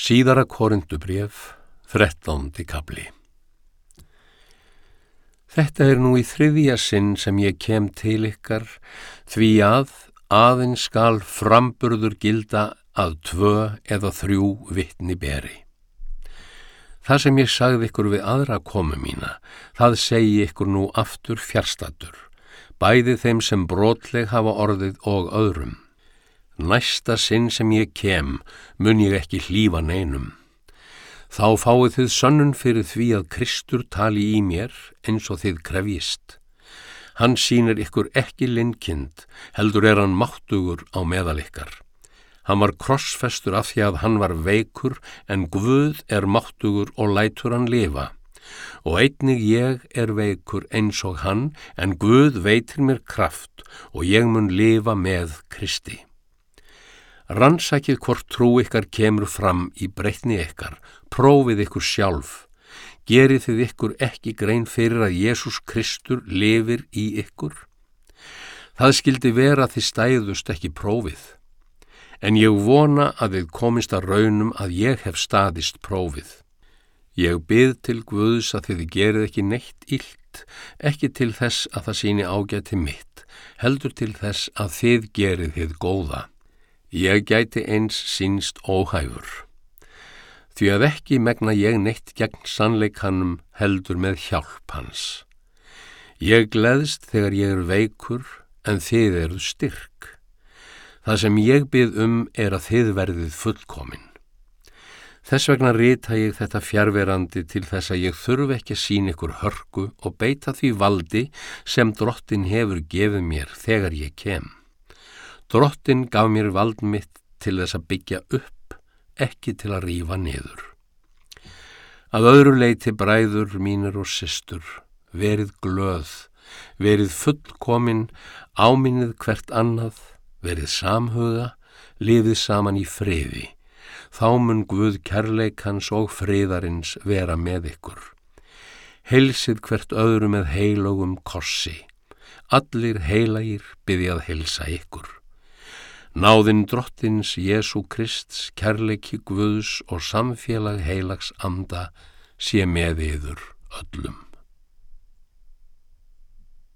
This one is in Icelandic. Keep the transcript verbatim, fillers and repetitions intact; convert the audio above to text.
Síðara Korintubréf, þrettándi kafli. Þetta er nú í þriðja sinn sem ég kem til ykkar, því að aðeins skal framburður gilda að tvö eða þrjú vitni beri. Það sem ég sagði ykkur við aðra komu mína, það segi ykkur nú aftur fjarstaddur, bæði þeim sem brotleg hafa orðið og öðrum. Næsta sinn sem ég kem, mun ég ekki hlífa neinum. Þá fáið þið sönnun fyrir því að Kristur tali í mér eins og þið krefjist. Hann sýnir ykkur ekki linkind, heldur er hann máttugur á meðal ykkar. Hann var krossfestur af því að hann var veikur, en Guð er máttugur og lætur hann lifa. Og einnig ég er veikur eins og hann, en Guð veitir mér kraft og ég mun lifa með Kristi. Rannsakið hvort trú ykkar kemur fram í breytni ykkar, prófið ykkur sjálf. Gerið þið ykkur ekki grein fyrir að Jesús Kristur lifir í ykkur? Það skildi vera að þið stæðust ekki prófið. En ég vona að þið komist að raunum að ég hef staðist prófið. Ég bið til Guðs að þið gerið ekki neitt illt, ekki til þess að það sýni ágæti mitt, heldur til þess að þið gerið hið góða. Ég gæti eins sýnst óhæfur. Því að ekki megna ég neitt gegn sannleikanum heldur með hjálp hans. Ég gleðst þegar ég er veikur, en þið eruð styrk. Það sem ég bið um er að þið verðið fullkomin. Þess vegna rita ég þetta fjarverandi til þess að ég þurfi ekki að sýna ykkur hörku og beita því valdi sem Drottinn hefur gefið mér þegar ég kem. Drottinn gaf mér vald mitt til þess að byggja upp, ekki til að rífa niður. Að öðru leyti bræður mínir og systur, verið glöð, verið fullkomin, áminnið hvert annað, verið samhuga, lifið saman í friði. Þá mun Guð kærleikans og friðarins vera með ykkur. Heilsið hvert öðru með heilögum kossi. Allir heilagir biðja að heilsa ykkur. Náðin Drottins Jesú Krists, kærleiki Guðs og samfélag heilags anda sé með yður öllum.